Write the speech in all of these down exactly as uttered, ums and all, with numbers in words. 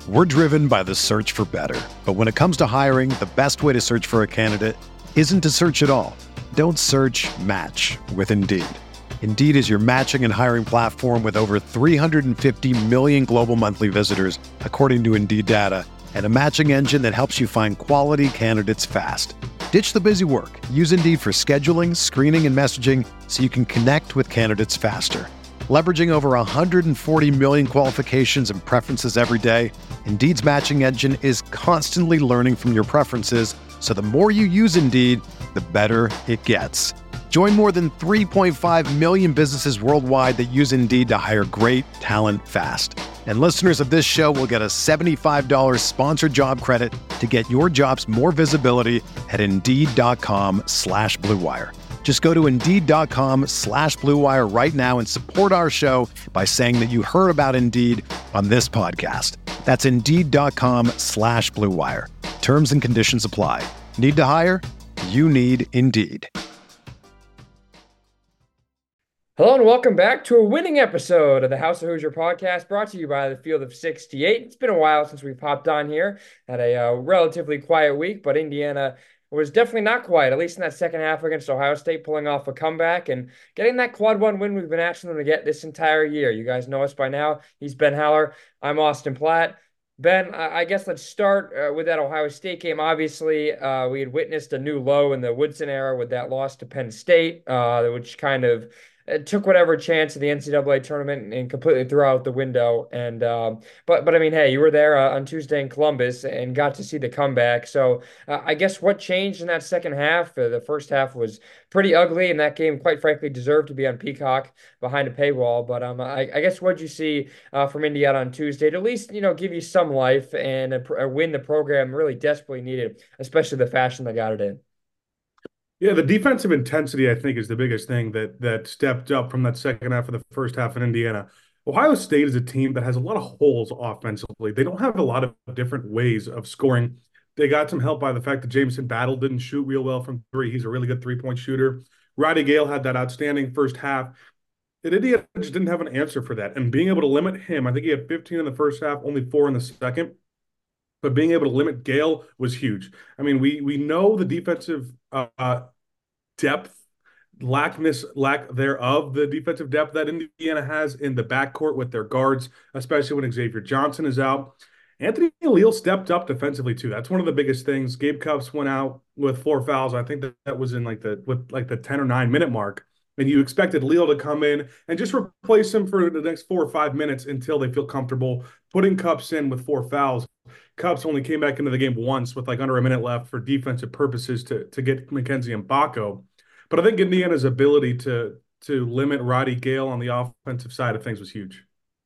We're driven by the search for better. But when it comes to hiring, the best way to search for a candidate isn't to search at all. Don't search, match with Indeed. Indeed is your matching and hiring platform with over three hundred fifty million global monthly visitors, according to Indeed data, and a matching engine that helps you find quality candidates fast. Ditch the busy work. Use Indeed for scheduling, screening, and messaging so you can connect with candidates faster. Leveraging over one hundred forty million qualifications and preferences every day, Indeed's matching engine is constantly learning from your preferences, so the more you use Indeed, the better it gets. Join more than three point five million businesses worldwide that use Indeed to hire great talent fast. And listeners of this show will get a seventy-five dollars sponsored job credit to get your jobs more visibility at Indeed.com slash Blue Wire. Just go to Indeed.com slash Blue Wire right now and support our show by saying that you heard about Indeed on this podcast. That's Indeed.com slash Blue Wire. Terms and conditions apply. Need to hire? You need Indeed. Hello and welcome back to a winning episode of the House of Hoosier podcast, brought to you by the Field of sixty-eight. It's been a while since we've popped on here. Had a uh, relatively quiet week, but Indiana was definitely not quiet, at least in that second half against Ohio State, pulling off a comeback and getting that quad one win we've been asking them to get this entire year. You guys know us by now. He's Ben Haller. I'm Austin Platt. Ben, I guess let's start uh, with that Ohio State game. Obviously, uh, we had witnessed a new low in the Woodson era with that loss to Penn State, uh, which kind of It took whatever chance of the N C double A tournament and completely threw out the window. And um, but but I mean, hey, you were there uh, on Tuesday in Columbus and got to see the comeback. So uh, I guess what changed in that second half? Uh, the first half was pretty ugly, and that game, quite frankly, deserved to be on Peacock behind a paywall. But um, I, I guess what'd you see uh, from Indiana on Tuesday to at least you know give you some life and a, a win the program really desperately needed, especially the fashion they got it in. Yeah, the defensive intensity, I think, is the biggest thing that that stepped up from that second half of the first half in Indiana. Ohio State is a team that has a lot of holes offensively. They don't have a lot of different ways of scoring. They got some help by the fact that Jameson Battle didn't shoot real well from three. He's a really good three-point shooter. Roddy Gale had that outstanding first half. And Indiana just didn't have an answer for that. And being able to limit him, I think he had fifteen in the first half, only four in the second. But being able to limit Gale was huge. I mean, we we know the defensive uh, depth, lackness, lack thereof, the defensive depth that Indiana has in the backcourt with their guards, especially when Xavier Johnson is out. Anthony Leal stepped up defensively too. That's one of the biggest things. Gabe Cupps went out with four fouls. I think that, that was in like the with like the ten or nine minute mark. And you expected Leal to come in and just replace him for the next four or five minutes until they feel comfortable putting Cupps in with four fouls. Cupps only came back into the game once with like under a minute left for defensive purposes to, to get Mackenzie Mbako. But I think Indiana's ability to to limit Roddy Gale on the offensive side of things was huge.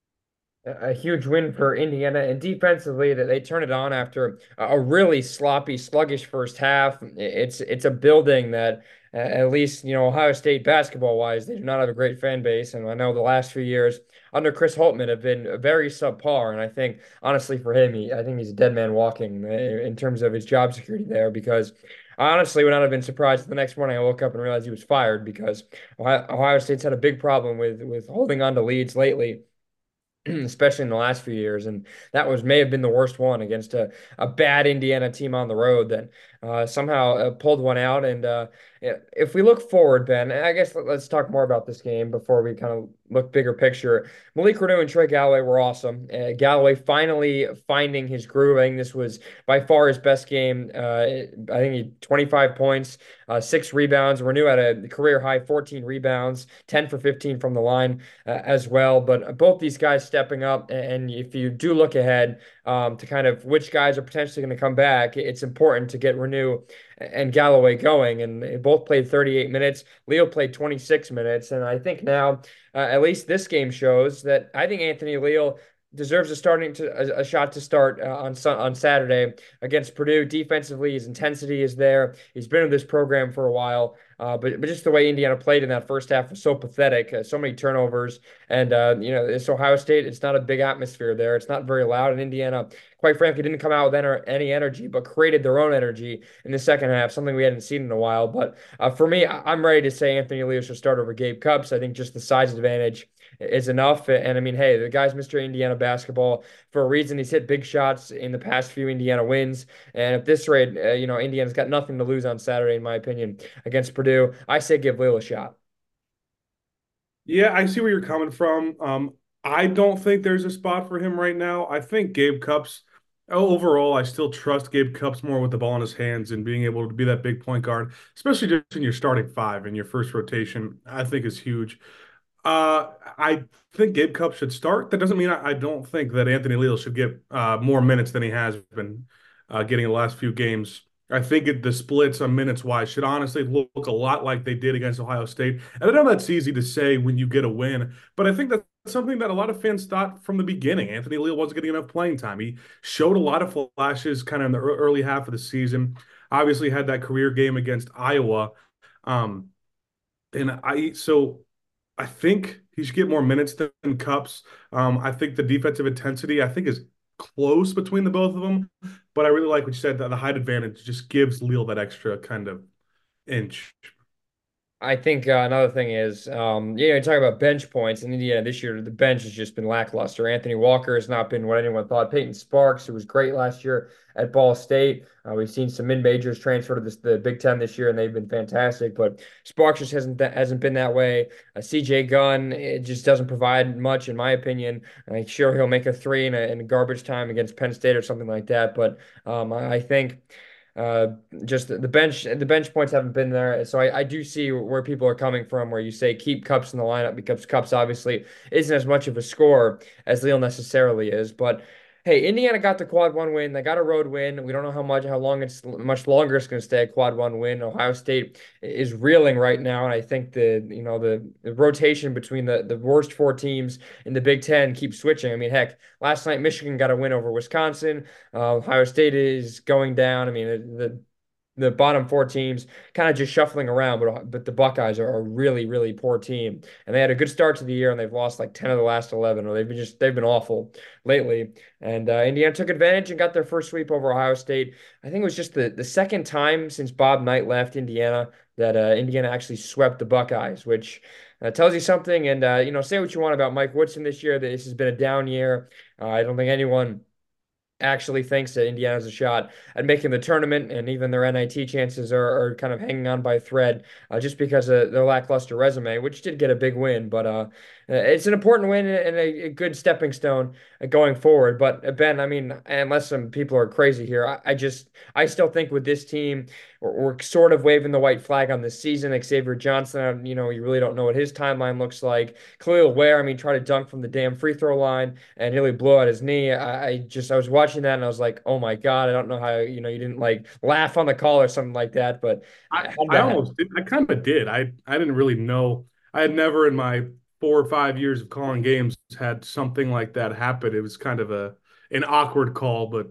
A huge win for Indiana, and defensively that they turn it on after a really sloppy, sluggish first half. It's it's a building that, uh, at least you know Ohio State basketball wise, they do not have a great fan base, and I know the last few years under Chris Holtmann have been very subpar. And I think honestly for him, he, I think he's a dead man walking in terms of his job security there, because I honestly would not have been surprised if the next morning I woke up and realized he was fired, because Ohio, Ohio State's had a big problem with with holding on to leads lately, especially in the last few years. And that was may have been the worst one against a, a bad Indiana team on the road that uh, somehow uh, pulled one out. And uh, if we look forward, Ben, I guess let's talk more about this game before we kind of look bigger picture. Malik Reneau and Trey Galloway were awesome. Uh, Galloway finally finding his groove. I think this was by far his best game. Uh, I think he twenty-five points, uh, six rebounds. Reneau had a career high fourteen rebounds, ten for fifteen from the line uh, as well. But both these guys stepping up. And if you do look ahead um, to kind of which guys are potentially going to come back, it's important to get Reneau and Galloway going. And they both played thirty-eight minutes. Leo played twenty-six minutes. And I think now, uh, at least this game shows that I think Anthony Leal deserves a starting to a, a shot to start uh, on on Saturday against Purdue. Defensively, his intensity is there. He's been in this program for a while, uh, but but just the way Indiana played in that first half was so pathetic. Uh, so many turnovers, and uh, you know it's Ohio State. It's not a big atmosphere there. It's not very loud. And Indiana, quite frankly, didn't come out with ener- any energy, but created their own energy in the second half, something we hadn't seen in a while. But uh, for me, I- I'm ready to say Anthony Leal should start over Gabe Cupps. I think just the size advantage is enough. And I mean, hey, the guy's Mister Indiana basketball for a reason. He's hit big shots in the past few Indiana wins. And at this rate, uh, you know, Indiana's got nothing to lose on Saturday, in my opinion, against Purdue. I say give Leal a shot. Yeah, I see where you're coming from. Um, I don't think there's a spot for him right now. I think Gabe Cupps, overall, I still trust Gabe Cupps more with the ball in his hands and being able to be that big point guard, especially just in your starting five in your first rotation, I think is huge. Uh, I think Gabe Cupps should start. That doesn't mean I, I don't think that Anthony Leal should get uh, more minutes than he has been uh, getting in the last few games. I think it, the splits on minutes wise should honestly look, look a lot like they did against Ohio State. And I know that's easy to say when you get a win, but I think that's something that a lot of fans thought from the beginning. Anthony Leal wasn't getting enough playing time. He showed a lot of flashes kind of in the early half of the season. Obviously had that career game against Iowa. Um, and I so I think he should get more minutes than Cupps. Um, I think the defensive intensity, I think, is close between the both of them. But I really like what you said, that the height advantage just gives Leal that extra kind of inch. I think uh, another thing is, um, you know, you talk about bench points in Indiana this year. The bench has just been lackluster. Anthony Walker has not been what anyone thought. Peyton Sparks, who was great last year at Ball State. Uh, we've seen some mid-majors transfer to this, the Big Ten this year, and they've been fantastic. But Sparks just hasn't hasn't been that way. Uh, C J Gunn, it just doesn't provide much, in my opinion. I'm sure he'll make a three in a, in garbage time against Penn State or something like that. But um, I, I think. Uh, just the bench, the bench points haven't been there. So I, I do see where people are coming from, where you say keep Cupps in the lineup because Cupps obviously isn't as much of a scorer as Leal necessarily is. But hey, Indiana got the quad one win. They got a road win. We don't know how much, how long it's much longer it's going to stay a quad one win. Ohio State is reeling right now, and I think the you know the, the rotation between the the worst four teams in the Big Ten keeps switching. I mean, heck, last night Michigan got a win over Wisconsin. Uh, Ohio State is going down. I mean, the the bottom four teams kind of just shuffling around, but but the Buckeyes are a really, really poor team. And they had a good start to the year, and they've lost like ten of the last eleven, or they've been just they've been awful lately. And uh, Indiana took advantage and got their first sweep over Ohio State. I think it was just the, the second time since Bob Knight left Indiana that uh, Indiana actually swept the Buckeyes, which uh, tells you something. And, uh, you know, say what you want about Mike Woodson this year. This has been a down year. Uh, I don't think anyone actually thinks that Indiana has a shot at making the tournament, and even their N I T chances are, are kind of hanging on by a thread uh, just because of their lackluster resume, which did get a big win. But uh, it's an important win and a, a good stepping stone going forward. But uh, Ben, I mean, unless some people are crazy here, I, I just I still think with this team, we're, we're sort of waving the white flag on this season. Xavier Johnson, you know, you really don't know what his timeline looks like. Khalil Ware, I mean, tried to dunk from the damn free throw line and nearly blew out his knee. I, I just I was watching that and I was like, oh my God, I don't know how, you know, you didn't like laugh on the call or something like that. But I, I almost did. I kind of did. I, I didn't really know. I had never in my four or five years of calling games had something like that happen. It was kind of a an awkward call, but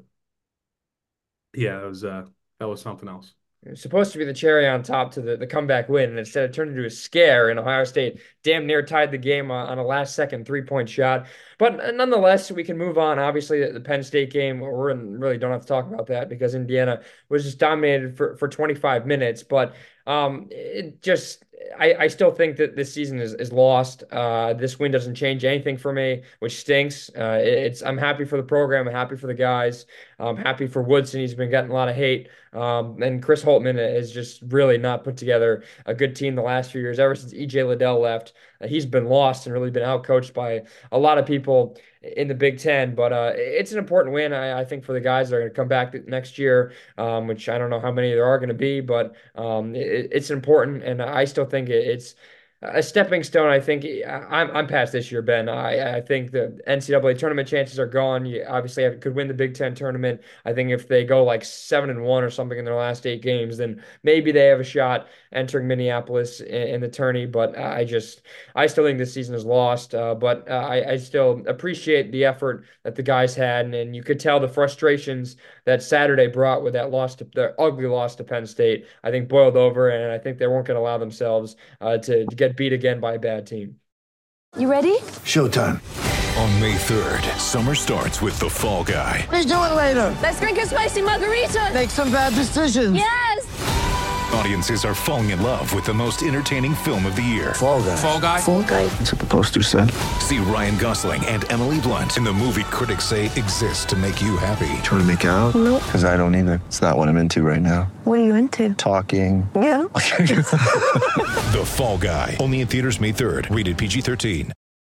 yeah, it was uh that was something else. It was supposed to be the cherry on top to the, the comeback win, and instead it turned into a scare, and Ohio State damn near tied the game on, on a last-second three-point shot. But nonetheless, we can move on. Obviously, the, the Penn State game, we're in, really don't have to talk about that because Indiana was just dominated for, for twenty-five minutes. But um, it just I, I still think that this season is, is lost. Uh, this win doesn't change anything for me, which stinks. Uh, it's I'm happy for the program. I'm happy for the guys. I'm happy for Woodson. He's been getting a lot of hate. Um, and Chris Holtmann has just really not put together a good team the last few years. Ever since E J Liddell left, uh, he's been lost and really been outcoached by a lot of people in the Big Ten. But uh, it's an important win, I, I think, for the guys that are going to come back next year, um, which I don't know how many there are going to be, but um, it, it's important. And I still think it, it's a stepping stone. I think I'm I'm past this year, Ben. I I think the N C double A tournament chances are gone. You obviously have, could win the Big Ten tournament. I think if they go like seven and one or something in their last eight games, then maybe they have a shot entering Minneapolis in, in the tourney. But I just I still think this season is lost. Uh, but uh, I I still appreciate the effort that the guys had, and, and you could tell the frustrations that Saturday brought with that loss to the ugly loss to Penn State. I think boiled over, and I think they weren't going to allow themselves uh, to, to get beat again by a bad team. You ready? Showtime. On May third, summer starts with The Fall Guy. Let's do it later. Let's drink a spicy margarita. Make some bad decisions. Yes! Audiences are falling in love with the most entertaining film of the year. Fall Guy. Fall Guy? Fall Guy. That's what the poster said. See Ryan Gosling and Emily Blunt in the movie critics say exists to make you happy. Trying to make it out? Nope. Because I don't either. It's not what I'm into right now. What are you into? Talking. Yeah. The Fall Guy. Only in theaters May third. Rated P G thirteen.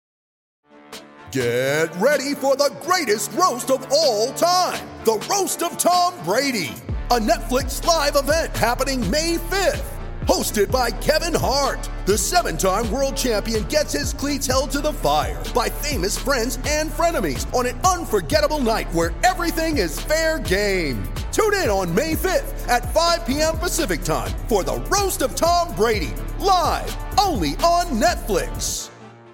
Get ready for the greatest roast of all time. The Roast of Tom Brady. A Netflix live event happening May fifth. Hosted by Kevin Hart. The seven-time world champion gets his cleats held to the fire by famous friends and frenemies on an unforgettable night where everything is fair game. Tune in on May fifth at five p.m. Pacific time for the Roast of Tom Brady. Live only on Netflix.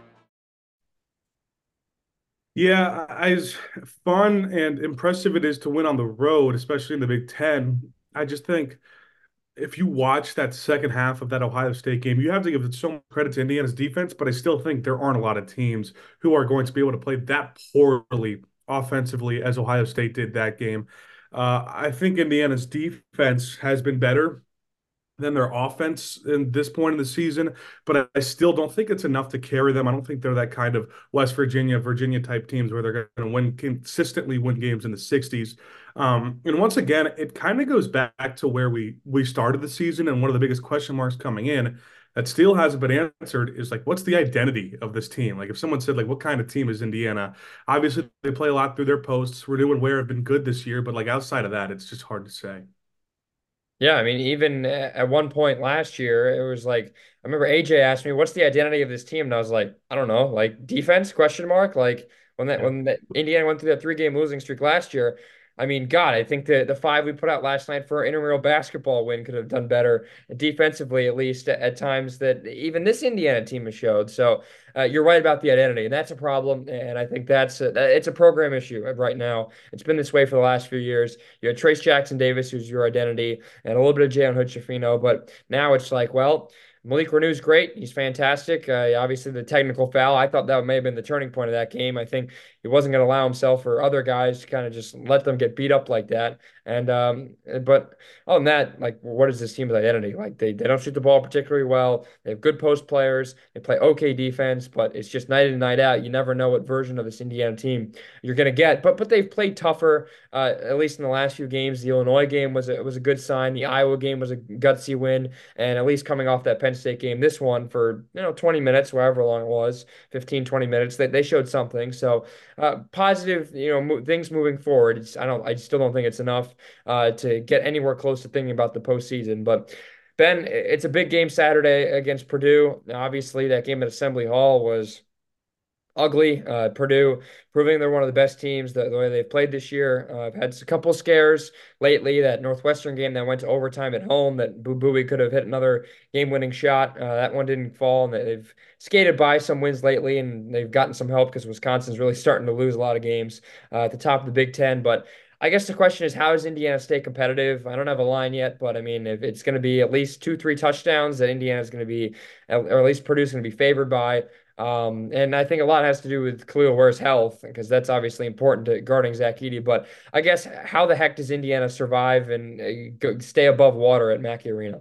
Yeah, as fun and impressive it is to win on the road, especially in the Big Ten, I just think if you watch that second half of that Ohio State game, you have to give so much credit to Indiana's defense, but I still think there aren't a lot of teams who are going to be able to play that poorly offensively as Ohio State did that game. Uh, I think Indiana's defense has been better than their offense in this point in the season, but I still don't think it's enough to carry them. I don't think they're that kind of West Virginia, Virginia type teams where they're going to win consistently win games in the sixties. Um, and once again, it kind of goes back to where we we started the season, and one of the biggest question marks coming in that still hasn't been answered is like, what's the identity of this team? Like if someone said, like, what kind of team is Indiana? Obviously, they play a lot through their posts. Renew and Ware have been good this year, but like outside of that, it's just hard to say. Yeah, I mean, even at one point last year, it was like I remember A J asked me, "What's the identity of this team?" And I was like, "I don't know, like defense?" Question mark. Like when that when that Indiana went through that three game losing streak last year. I mean, God, I think the the five we put out last night for our intramural basketball win could have done better defensively, at least at, at times that even this Indiana team has showed. So uh, you're right about the identity, and that's a problem. And I think that's a, it's a program issue right now. It's been this way for the last few years. You had Trace Jackson Davis, who's your identity, and a little bit of Jalen Hood-Schifino, but now it's like, well, Malik Renew's great. He's fantastic. Uh, obviously, the technical foul, I thought that may have been the turning point of that game. I think he wasn't going to allow himself or other guys to kind of just let them get beat up like that. And um, but other than that, like, what is this team's identity? Like, they, they don't shoot the ball particularly well. They have good post players. They play okay defense, but it's just night in, night out. You never know what version of this Indiana team you're going to get. But but they've played tougher, uh, at least in the last few games. The Illinois game was a, was a good sign. The Iowa game was a gutsy win. And at least coming off that Penn State game, this one for, you know, twenty minutes, however long it was, fifteen, twenty minutes, they, they showed something. So uh, positive, you know, mo- things moving forward. It's, I don't, I still don't think it's enough uh, to get anywhere close to thinking about the postseason. But Ben, it's a big game Saturday against Purdue. Obviously, that game at Assembly Hall was ugly. Uh, Purdue proving they're one of the best teams the, the way they've played this year. Uh, I've had a couple scares lately. That Northwestern game that went to overtime at home, that Boo Buie could have hit another game-winning shot. Uh, that one didn't fall, and they've skated by some wins lately, and they've gotten some help because Wisconsin's really starting to lose a lot of games uh, at the top of the Big Ten. But I guess the question is, how does Indiana stay competitive? I don't have a line yet, but I mean, if it's going to be at least two, three touchdowns, that Indiana's going to be, or at least Purdue's going to be favored by. Um, and I think a lot has to do with Khalil Ware's health, because that's obviously important to guarding Zach Edey. But I guess how the heck does Indiana survive and uh, go, stay above water at Mackey Arena?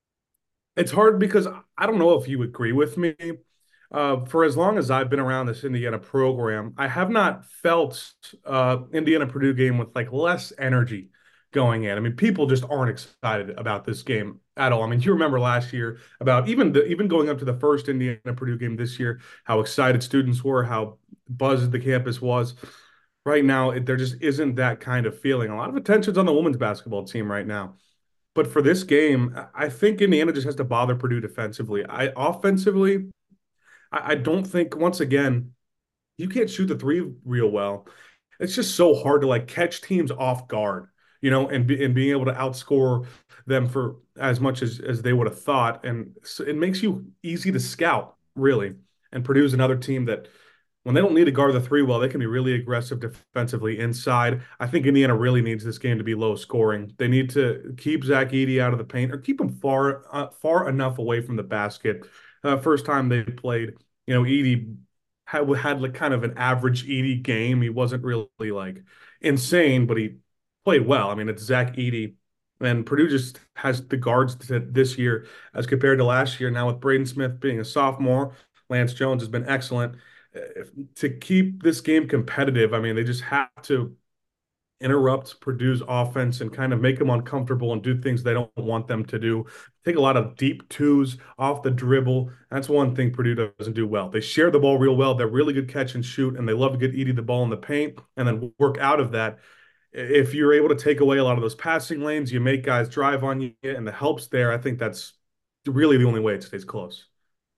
It's hard because I don't know if you agree with me. Uh, for as long as I've been around this Indiana program, I have not felt uh, Indiana Purdue game with like less energy going in. I mean, people just aren't excited about this game at all. I mean, you remember last year about even the even going up to the first Indiana Purdue game this year, how excited students were, how buzzed the campus was. Right now, it, there just isn't that kind of feeling. A lot of attention's on the women's basketball team right now. But for this game, I think Indiana just has to bother Purdue defensively. I offensively, I, I don't think, once again, you can't shoot the three real well. It's just so hard to like catch teams off guard, you know, and be, and being able to outscore them for as much as, as they would have thought. And so it makes you easy to scout, really. And Purdue's another team that when they don't need to guard the three well, they can be really aggressive defensively inside. I think Indiana really needs this game to be low scoring. They need to keep Zach Edey out of the paint or keep him far uh, far enough away from the basket. Uh, first time they played, you know, Edey had, had like kind of an average Edey game. He wasn't really like insane, but he played well. I mean, it's Zach Edey And Purdue just has the guards to this year as compared to last year. Now with Braden Smith being a sophomore, Lance Jones has been excellent. If, to keep this game competitive, I mean, they just have to interrupt Purdue's offense and kind of make them uncomfortable and do things they don't want them to do. Take a lot of deep twos off the dribble. That's one thing Purdue doesn't do well. They share the ball real well. They're really good catch and shoot, and they love to get Edey the ball in the paint and then work out of that. If you're able to take away a lot of those passing lanes, you make guys drive on you, and the help's there. I think that's really the only way it stays close.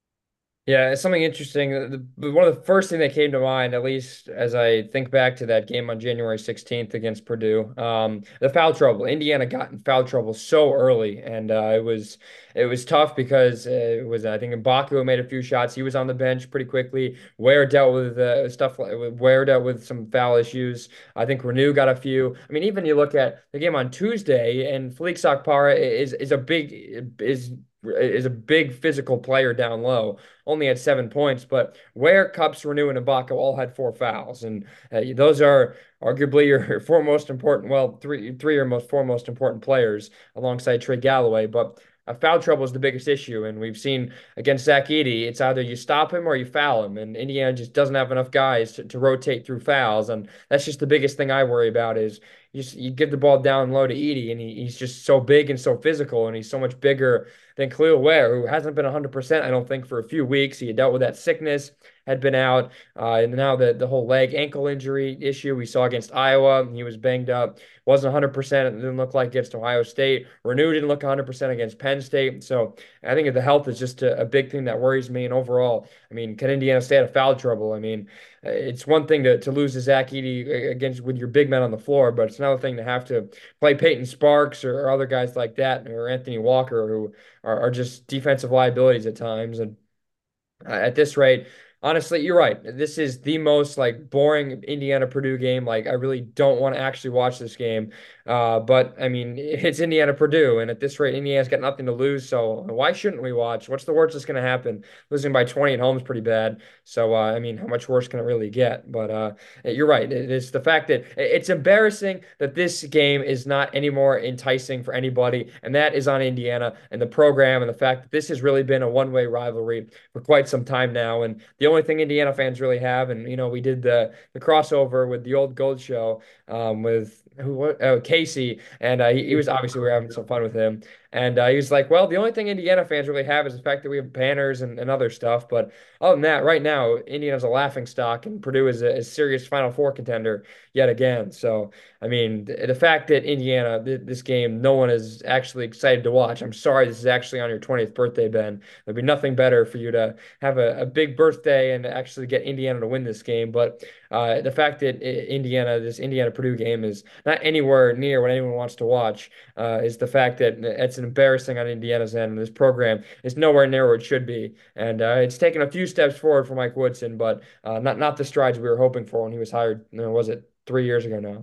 Yeah, it's something interesting. The, one of the first thing that came to mind, at least as I think back to that game on January sixteenth against Purdue, um, the foul trouble. Indiana got in foul trouble so early, and uh, it was it was tough because it was I think Ibaka made a few shots. He was on the bench pretty quickly. Ware dealt with uh, stuff like Ware dealt with some foul issues. I think Renew got a few. I mean, even you look at the game on Tuesday, and Falik Sakpara is is a big is is a big physical player down low, only had seven points, but Ware, Cups, Renew, and Ibaka all had four fouls. And uh, those are arguably your four most important, well, three three or most four most important players alongside Trey Galloway. But uh, foul trouble is the biggest issue. And we've seen against Zach Edey, it's either you stop him or you foul him. And Indiana just doesn't have enough guys to, to rotate through fouls. And that's just the biggest thing I worry about is you, just, you give the ball down low to Edey, and he, he's just so big and so physical, and he's so much bigger than Khalil Ware, who hasn't been one hundred percent, I don't think, for a few weeks. He had dealt with that sickness, had been out, uh, and now the, the whole leg ankle injury issue we saw against Iowa. He was banged up, wasn't one hundred percent. It didn't look like against Ohio State. Renew didn't look one hundred percent against Penn State. So I think the health is just a, a big thing that worries me. And overall, I mean, can Indiana stay out of foul trouble? I mean, it's one thing to, to lose to Zach Edey against with your big men on the floor, but it's another thing to have to play Peyton Sparks or, or other guys like that, or Anthony Walker, who are, are just defensive liabilities at times. And uh, at this rate, honestly, you're right. This is the most like boring Indiana Purdue game. Like, I really don't want to actually watch this game. Uh, but I mean, it's Indiana Purdue, and at this rate, Indiana's got nothing to lose. So why shouldn't we watch? What's the worst that's going to happen? Losing by twenty at home is pretty bad. So uh, I mean, how much worse can it really get? But uh, you're right. It is the fact that it's embarrassing that this game is not any more enticing for anybody, and that is on Indiana and the program, and the fact that this has really been a one-way rivalry for quite some time now. And the only thing Indiana fans really have, and you know, we did the the crossover with the old Gold Show um, with who what oh, Casey, and uh, he, he was obviously we were having some fun with him, and uh, he was like, well, the only thing Indiana fans really have is the fact that we have banners and, and other stuff, but other than that, right now, Indiana's a laughing stock, and Purdue is a, a serious Final Four contender yet again. So I mean, the, the fact that Indiana th this game, no one is actually excited to watch. I'm sorry, this is actually on your twentieth birthday, Ben. There'd be nothing better for you to have a, a big birthday and actually get Indiana to win this game, but uh, the fact that Indiana, this Indiana Purdue game is not anywhere near what anyone wants to watch uh, is the fact that it's an embarrassing on Indiana's end. This program is nowhere near where it should be, and uh, it's taken a few steps forward for Mike Woodson, but uh, not not the strides we were hoping for when he was hired. You know, was it three years ago now?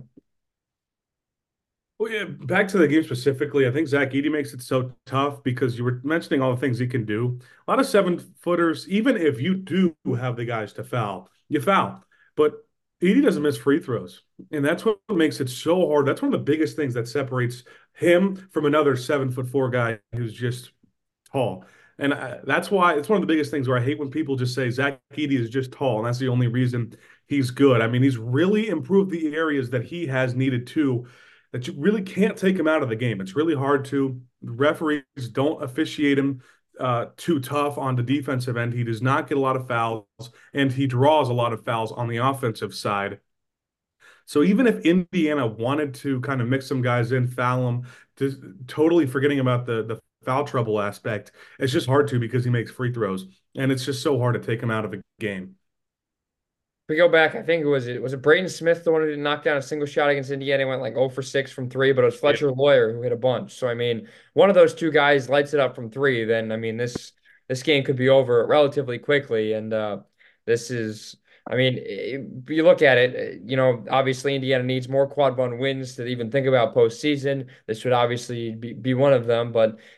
Well, yeah, back to the game specifically, I think Zach Edey makes it so tough because you were mentioning all the things he can do. A lot of seven footers, even if you do have the guys to foul, you foul. But Edey doesn't miss free throws. And that's what makes it so hard. That's one of the biggest things that separates him from another seven foot four guy who's just tall. And I, that's why it's one of the biggest things where I hate when people just say Zach Edey is just tall. And that's the only reason he's good. I mean, he's really improved the areas that he has needed to, that you really can't take him out of the game. It's really hard to. The referees don't officiate him uh, too tough on the defensive end. He does not get a lot of fouls, and he draws a lot of fouls on the offensive side. So even if Indiana wanted to kind of mix some guys in, foul them, just totally forgetting about the, the foul trouble aspect, it's just hard to because he makes free throws, and it's just so hard to take him out of a game. We go back, I think it was it was it Braden Smith, the one who didn't knock down a single shot against Indiana. He went like zero for six from three, but it was Fletcher Loyer who hit a bunch. So I mean, one of those two guys lights it up from three, then I mean this this game could be over relatively quickly. And uh, this is, I mean, it, you look at it, you know, obviously Indiana needs more quad one wins to even think about postseason. This would obviously be, be one of them, but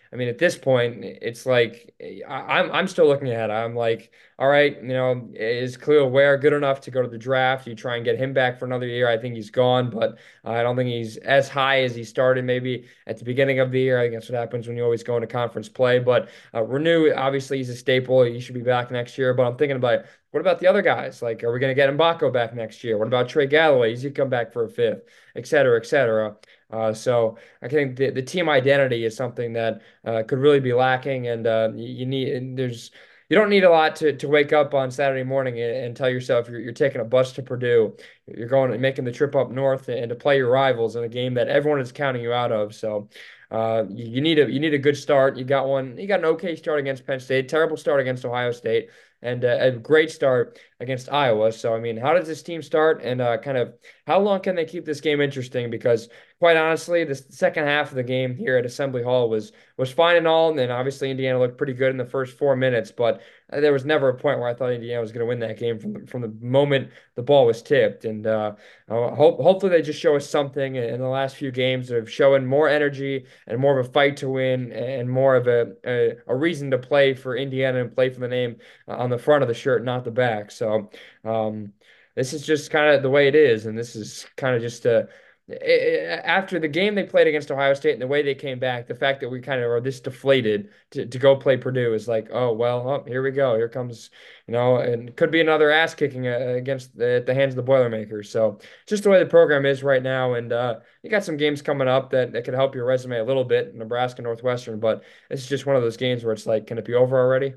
I mean, at this point, it's like I, I'm I'm still looking ahead. I'm like, all right, you know, is Khalil Ware good enough to go to the draft? You try and get him back for another year. I think he's gone, but I don't think he's as high as he started maybe at the beginning of the year. I think that's what happens when you always go into conference play. But uh, Renew, obviously, he's a staple. He should be back next year. But I'm thinking about what about the other guys? Like, are we going to get Mbako back next year? What about Trey Galloway? Is he come back for a fifth, et cetera, et cetera? Uh, so I think the, the team identity is something that uh, could really be lacking, and uh, you, you need there's you don't need a lot to, to wake up on Saturday morning and, and tell yourself you're, you're taking a bus to Purdue, you're going and making the trip up north and to play your rivals in a game that everyone is counting you out of. So uh, you, you need a you need a good start. You got one. You got an okay start against Penn State, terrible start against Ohio State, and uh, a great start against Iowa. So I mean, how does this team start, and uh, kind of how long can they keep this game interesting? Because quite honestly, the second half of the game here at Assembly Hall was was fine and all, and then obviously Indiana looked pretty good in the first four minutes, but there was never a point where I thought Indiana was going to win that game from the, from the moment the ball was tipped. And uh, uh, hope, hopefully they just show us something in the last few games of showing more energy and more of a fight to win and more of a, a, a reason to play for Indiana and play for the name on the front of the shirt, not the back. So um, this is just kind of the way it is, and this is kind of just a after the game they played against Ohio State and the way they came back, the fact that we kind of are this deflated to, to go play Purdue is like, oh, well, oh, here we go. Here comes, you know, and could be another ass kicking uh, against the, at the hands of the Boilermakers. So just the way the program is right now. And uh, you got some games coming up that, that could help your resume a little bit, Nebraska, Northwestern, but it's just one of those games where it's like, can it be over already?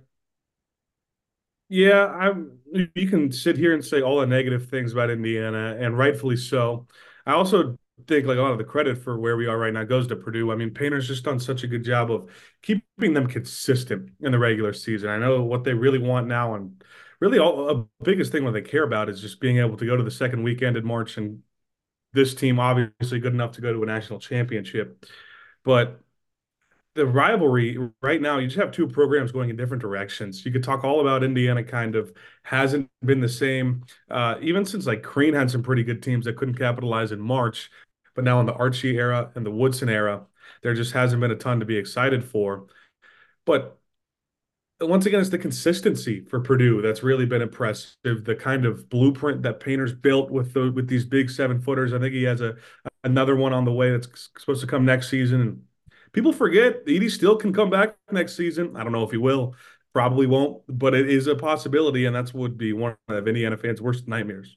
Yeah, I'm. You can sit here and say all the negative things about Indiana, and rightfully so. I also think like a lot of the credit for where we are right now goes to Purdue. I mean, Painter's just done such a good job of keeping them consistent in the regular season. I know what they really want now, and really all the biggest thing what they care about is just being able to go to the second weekend in March, and this team obviously good enough to go to a national championship. But the rivalry right now, you just have two programs going in different directions. You could talk all about Indiana kind of hasn't been the same, uh, even since like Crean had some pretty good teams that couldn't capitalize in March. But now in the Archie era and the Woodson era, there just hasn't been a ton to be excited for. But once again, it's the consistency for Purdue that's really been impressive. The kind of blueprint that Painter's built with the, with these big seven footers. I think he has a another one on the way that's supposed to come next season. And people forget Edey still can come back next season. I don't know if he will, probably won't, but it is a possibility, and that's would be one of Indiana fans' worst nightmares.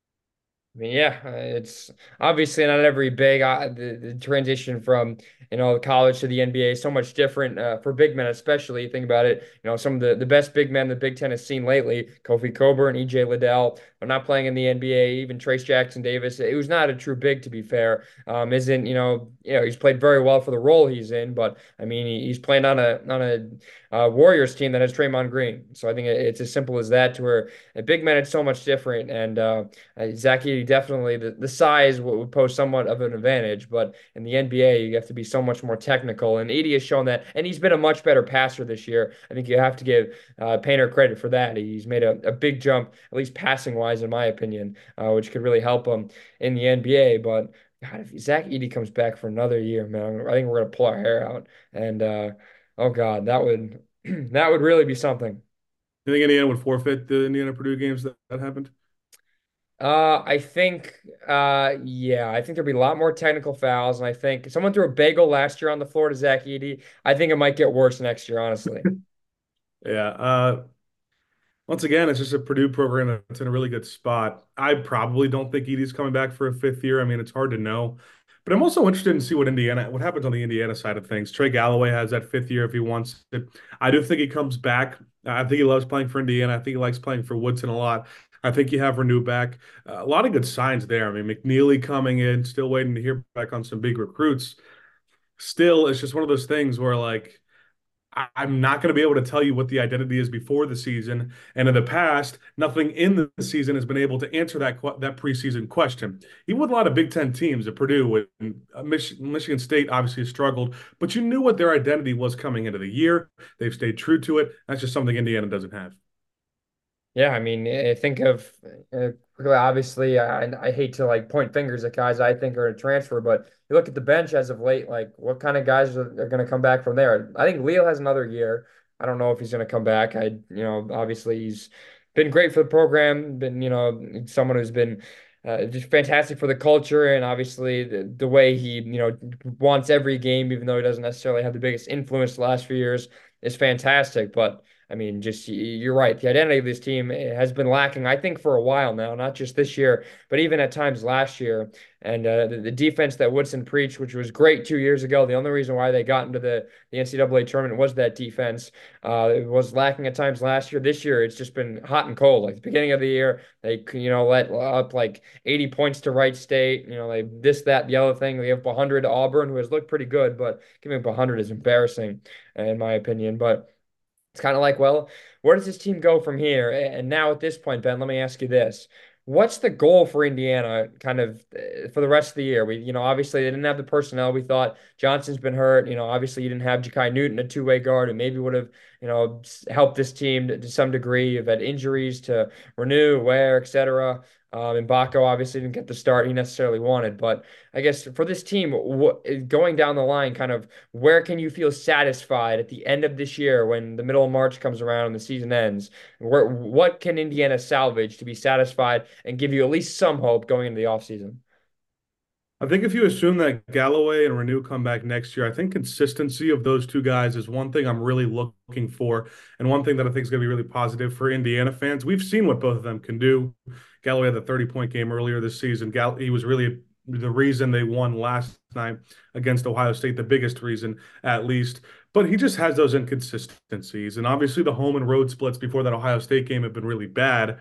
I mean, yeah, uh, it's obviously not every big uh, the, the transition from you know college to the N B A is so much different uh, for big men, especially. You think about it, you know, some of the, the best big men the Big Ten has seen lately, Kofi Cockburn, E J Liddell, are not playing in the N B A. Even Trace Jackson Davis, who's not a true big to be fair, um, isn't you know you know he's played very well for the role he's in, but I mean he, he's playing on a on a uh, Warriors team that has Draymond Green. So I think it's as simple as that. To where a big man, it's so much different, and uh, Zach Edey definitely the, the size would pose somewhat of an advantage, but in the N B A you have to be so much more technical, and Edey has shown that, and he's been a much better passer this year. I think you have to give uh, Painter credit for that. He's made a, a big jump, at least passing wise, in my opinion, uh, which could really help him in the N B A. But God, if Zach Edey comes back for another year, man, I think we're gonna pull our hair out, and uh, oh God, that would that would really be something. You think Indiana would forfeit the Indiana Purdue games that, that happened? Uh, I think, uh, yeah, I think there'll be a lot more technical fouls, and I think someone threw a bagel last year on the floor to Zach Edey. I think it might get worse next year, honestly. Yeah. Uh, once again, it's just a Purdue program that's in a really good spot. I probably don't think Edey's coming back for a fifth year. I mean, it's hard to know. But I'm also interested in see what Indiana, what happens on the Indiana side of things. Trey Galloway has that fifth year if he wants it. I do think he comes back. I think he loves playing for Indiana. I think he likes playing for Woodson a lot. I think you have Renew back. Uh, a lot of good signs there. I mean, McNeely coming in, still waiting to hear back on some big recruits. Still, it's just one of those things where, like, I- I'm not going to be able to tell you what the identity is before the season. And in the past, nothing in the season has been able to answer that that preseason question. Even with a lot of Big Ten teams at Purdue and uh, Mich- Michigan State obviously has struggled, but you knew what their identity was coming into the year. They've stayed true to it. That's just something Indiana doesn't have. Yeah, I mean, I think of uh, Obviously, I, I hate to like point fingers at guys I think are a transfer, but you look at the bench as of late, like what kind of guys are, are going to come back from there? I think Leo has another year. I don't know if he's going to come back. I, you know, obviously he's been great for the program, been, you know, someone who's been uh, just fantastic for the culture, and obviously the, the way he, you know, wants every game, even though he doesn't necessarily have the biggest influence the last few years, is fantastic. But I mean, just you're right. The identity of this team has been lacking, I think, for a while now, not just this year, but even at times last year. And uh, the, the defense that Woodson preached, which was great two years ago, the only reason why they got into the, the N C double A tournament was that defense. Uh, it was lacking at times last year. This year, it's just been hot and cold. Like the beginning of the year, they, you know, let up like eighty points to Wright State. You know, they this, that, the other thing. They have one hundred to Auburn, who has looked pretty good, but giving up one hundred is embarrassing, in my opinion. But it's kind of like, well, where does this team go from here? And now at this point, Ben, let me ask you this. What's the goal for Indiana kind of uh, for the rest of the year? We, you know, obviously they didn't have the personnel. We thought Johnson's been hurt. You know, obviously you didn't have Ja'Kai Newton, a two-way guard, and maybe would have, you know, helped this team to, to some degree. You've had injuries to Renew, Ware, et cetera. Um, and Baco obviously didn't get the start he necessarily wanted. But I guess for this team, what, going down the line, kind of where can you feel satisfied at the end of this year when the middle of March comes around and the season ends? Where, what can Indiana salvage to be satisfied and give you at least some hope going into the offseason? I think if you assume that Galloway and Renew come back next year, I think consistency of those two guys is one thing I'm really looking for, and one thing that I think is going to be really positive for Indiana fans. We've seen what both of them can do. Galloway had the thirty-point game earlier this season. Gall- he was really the reason they won last night against Ohio State, the biggest reason, at least. But he just has those inconsistencies, and obviously the home and road splits before that Ohio State game have been really bad.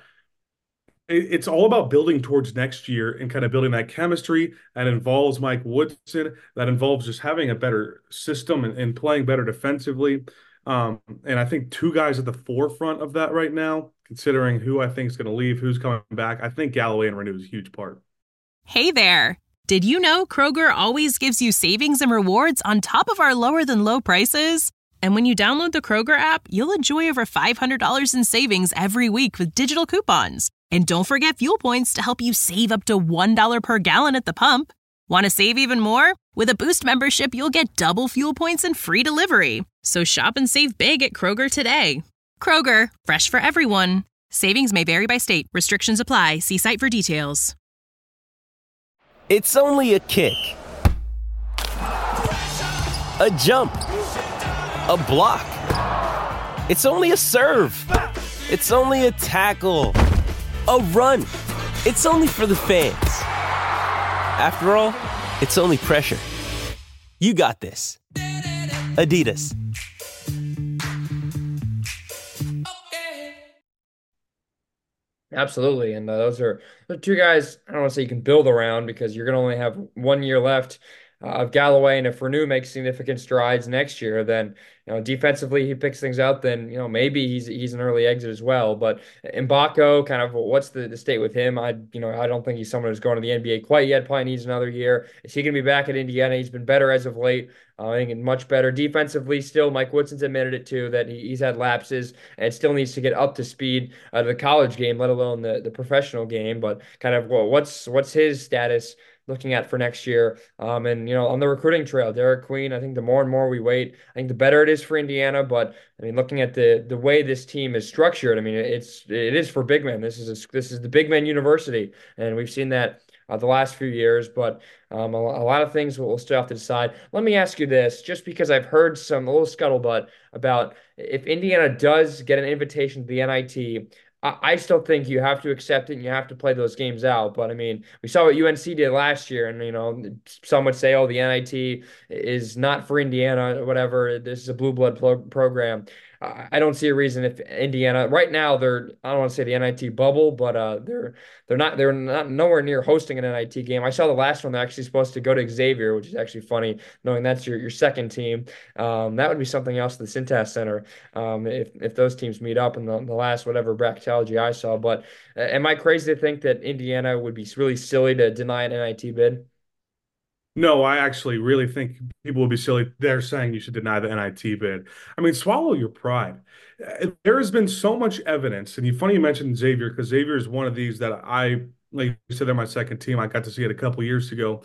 It's all about building towards next year and kind of building that chemistry that involves Mike Woodson, that involves just having a better system and, and playing better defensively. Um, and I think two guys at the forefront of that right now, considering who I think is going to leave, who's coming back, I think Galloway and Renew is a huge part. Hey there. Did you know Kroger always gives you savings and rewards on top of our lower than low prices? And when you download the Kroger app, you'll enjoy over five hundred dollars in savings every week with digital coupons. And don't forget fuel points to help you save up to one dollar per gallon at the pump. Want to save even more? With a Boost membership, you'll get double fuel points and free delivery. So shop and save big at Kroger today. Kroger, fresh for everyone. Savings may vary by state. Restrictions apply. See site for details. It's only a kick, a jump, a block. It's only a serve. It's only a tackle, a run. It's only for the fans. After all, it's only pressure. You got this. Adidas. Absolutely. And uh, those are the two guys I don't want to say you can build around because you're going to only have one year left uh, of Galloway. And if Renew makes significant strides next year, then, you know, defensively he picks things out, then, you know, maybe he's he's an early exit as well. But Mbako, kind of what's the, the state with him? I, you know, I don't think he's someone who's going to the N B A quite yet. Probably needs another year. Is he going to be back at Indiana? He's been better as of late. Uh, I think much better defensively. Still, Mike Woodson's admitted it too that he, he's had lapses and still needs to get up to speed uh, the college game, let alone the, the professional game. But kind of well, what's what's his status looking at for next year? Um, and you know, on the recruiting trail, Derek Queen. I think the more and more we wait, I think the better it is for Indiana. But I mean, looking at the the way this team is structured, I mean, it's it is for big men. This is a, this is the Big Men University, and we've seen that uh, the last few years. But um, a, a lot of things we'll still have to decide. Let me ask you this, just because I've heard some a little scuttlebutt about if Indiana does get an invitation to the N I T. I, I still think you have to accept it and you have to play those games out. But I mean, we saw what U N C did last year, and you know, some would say, "Oh, the N I T is not for Indiana, or whatever. This is a blue blood pro- program." I don't see a reason if Indiana right now they're I don't want to say the N I T bubble, but uh, they're they're not they're not nowhere near hosting an N I T game. I saw the last one they're actually supposed to go to Xavier, which is actually funny, knowing that's your, your second team. Um, that would be something else. The Cintas Center, um, if if those teams meet up in the, the last whatever bracketology I saw. But uh, am I crazy to think that Indiana would be really silly to deny an N I T bid? No, I actually really think people will be silly. They're saying you should deny the N I T bid. I mean, swallow your pride. Uh, There has been so much evidence, and you funny you mentioned Xavier because Xavier is one of these that I, like you said, they're my second team. I got to see it a couple years ago.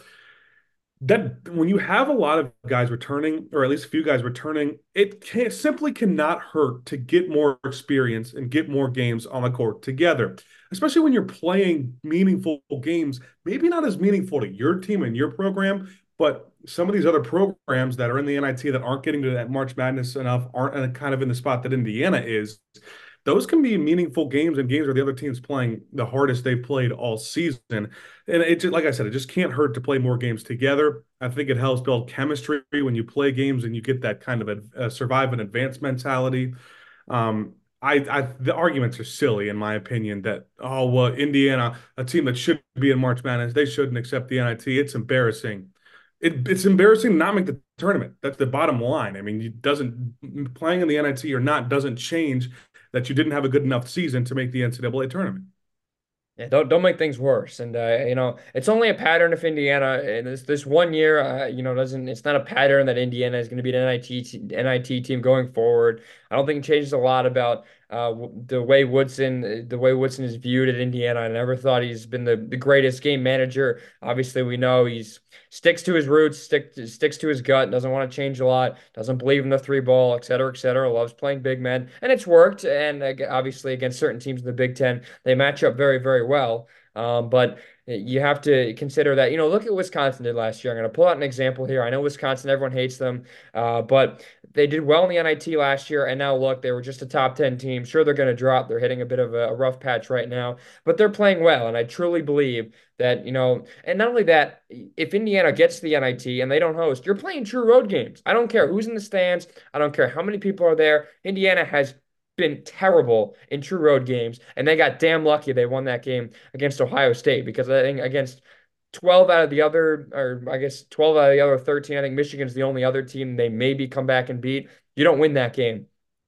That when you have a lot of guys returning, or at least a few guys returning, it can simply cannot hurt to get more experience and get more games on the court together, especially when you're playing meaningful games, maybe not as meaningful to your team and your program, but some of these other programs that are in the N I T that aren't getting to that March Madness enough, aren't kind of in the spot that Indiana is. Those can be meaningful games and games where the other team's playing the hardest they've played all season. And it just, like I said, it just can't hurt to play more games together. I think it helps build chemistry when you play games and you get that kind of a, a survive and advance mentality. Um, I, I the arguments are silly in my opinion that oh well Indiana, a team that should be in March Madness, they shouldn't accept the N I T. It's embarrassing. It, it's embarrassing to not make the tournament. That's the bottom line. I mean, it doesn't playing in the N I T or not doesn't change that you didn't have a good enough season to make the N C double A tournament. Yeah, don't don't make things worse. And uh, you know, it's only a pattern if Indiana and this this one year, uh, you know, doesn't it's not a pattern that Indiana is going to be an N I T N I T team going forward. I don't think it changes a lot about uh, the way Woodson the way Woodson is viewed at Indiana. I never thought he's been the, the greatest game manager. Obviously, we know he's sticks to his roots, stick sticks to his gut, doesn't want to change a lot, doesn't believe in the three ball, et cetera, et cetera. Loves playing big men, and it's worked. And uh, obviously, against certain teams in the Big Ten, they match up very, very well. Um, but you have to consider that, you know, look at Wisconsin did last year. I'm going to pull out an example here. I know Wisconsin, everyone hates them, uh, but they did well in the N I T last year. And now look, they were just a top ten team. Sure, they're going to drop. They're hitting a bit of a, a rough patch right now, but they're playing well. And I truly believe that, you know, and not only that, if Indiana gets to the N I T and they don't host, you're playing true road games. I don't care who's in the stands. I don't care how many people are there. Indiana has been terrible in true road games, and they got damn lucky they won that game against Ohio State because I think against twelve out of the other, or I guess twelve out of the other thirteen, I think Michigan's the only other team they maybe come back and beat. You don't win that game.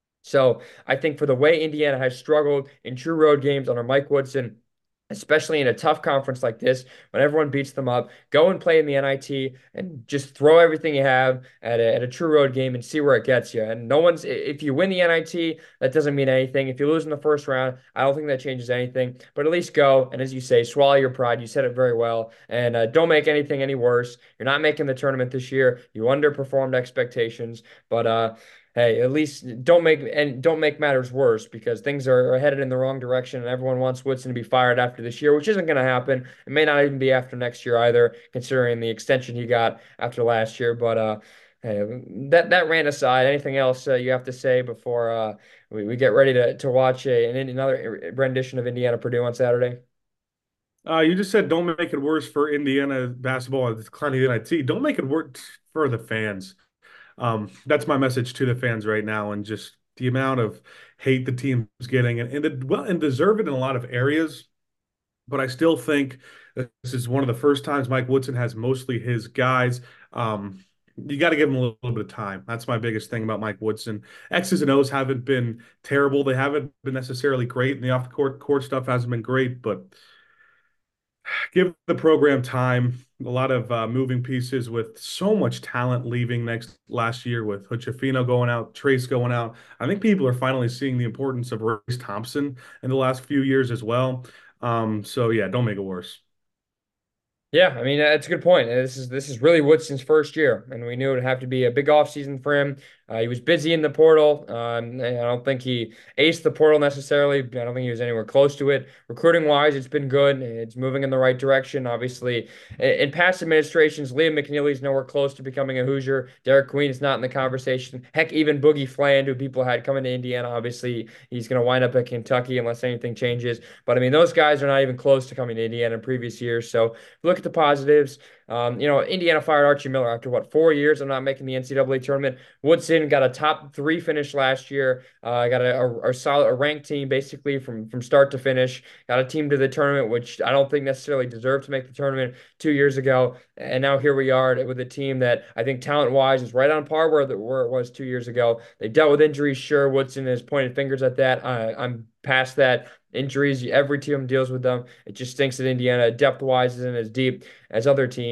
So I think for the way Indiana has struggled in true road games under Mike Woodson, especially in a tough conference like this, when everyone beats them up, go and play in the N I T and just throw everything you have at a, at a true road game and see where it gets you. And no one's, if you win the N I T, that doesn't mean anything. If you lose in the first round, I don't think that changes anything. But at least go. And as you say, swallow your pride. You said it very well. And uh, don't make anything any worse. You're not making the tournament this year. You underperformed expectations. But, uh, hey, at least don't make and don't make matters worse because things are, are headed in the wrong direction and everyone wants Woodson to be fired after this year, which isn't going to happen. It may not even be after next year either, considering the extension he got after last year. But uh, hey, that that ran aside. Anything else uh, you have to say before uh, we, we get ready to to watch a, an, another rendition of Indiana Purdue on Saturday? Uh, you just said don't make it worse for Indiana basketball and declining the N I T. Don't make it worse for the fans. Um, that's my message to the fans right now, and just the amount of hate the team's getting, and and the, well, and deserve it in a lot of areas. But I still think this is one of the first times Mike Woodson has mostly his guys. Um, you got to give him a little, little bit of time. That's my biggest thing about Mike Woodson. X's and O's haven't been terrible. They haven't been necessarily great, and the off the court court stuff hasn't been great, but give the program time. A lot of uh, moving pieces with so much talent leaving next last year with Hochefino going out, Trace going out. I think people are finally seeing the importance of Royce Thompson in the last few years as well. Um, so yeah, don't make it worse. Yeah, I mean that's a good point. This is this is really Woodson's first year, and we knew it would have to be a big offseason for him. Uh, he was busy in the portal. Um, I don't think he aced the portal necessarily. I don't think he was anywhere close to it. Recruiting wise, it's been good. It's moving in the right direction. Obviously, in, in past administrations, Liam McNeely's nowhere close to becoming a Hoosier. Derek Queen is not in the conversation. Heck, even Boogie Fland, who people had coming to Indiana, obviously he's going to wind up at Kentucky unless anything changes. But I mean, those guys are not even close to coming to Indiana in previous years. So look at the positives. Um, you know, Indiana fired Archie Miller after what, four years of not making the N C double A tournament. Woodson got a top three finish last year. Uh, got a, a, a solid, a ranked team basically from from start to finish. Got a team to the tournament, which I don't think necessarily deserved to make the tournament two years ago. And now here we are with a team that I think talent wise is right on par where the, where it was two years ago. They dealt with injuries. Sure, Woodson has pointed fingers at that. I, I'm past that. Injuries, every team deals with them. It just stinks that Indiana, depth-wise, isn't as deep as other teams.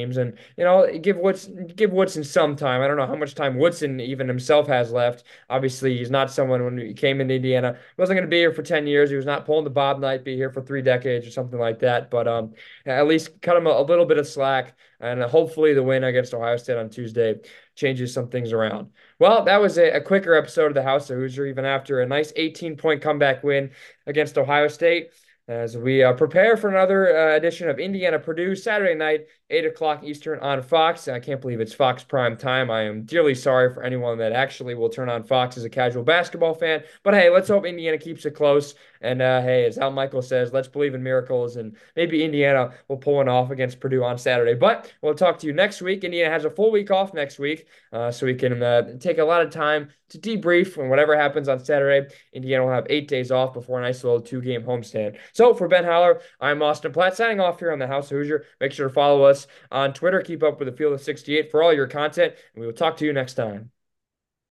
games, and you know, give Woodson give Woodson some time. I don't know how much time Woodson even himself has left. Obviously, he's not someone when he came into Indiana, he wasn't going to be here for ten years. He was not pulling the Bob Knight, be here for three decades or something like that. But um, at least cut him a, a little bit of slack, and hopefully the win against Ohio State on Tuesday changes some things around. Well, that was a, a quicker episode of the House of Hoosier, even after a nice eighteen point comeback win against Ohio State, as we uh, prepare for another uh, edition of Indiana Purdue Saturday night, eight o'clock Eastern on Fox. I can't believe it's Fox prime time. I am dearly sorry for anyone that actually will turn on Fox as a casual basketball fan. But hey, let's hope Indiana keeps it close. And uh, hey, as Al Michael says, let's believe in miracles. And maybe Indiana will pull one off against Purdue on Saturday. But we'll talk to you next week. Indiana has a full week off next week, uh, so we can uh, take a lot of time to debrief when whatever happens on Saturday. Indiana will have eight days off before a nice little two-game homestand. So for Ben Howler, I'm Austin Platt, signing off here on the House of Hoosier. Make sure to follow us on Twitter. Keep up with the Field of sixty-eight for all your content, and we will talk to you next time.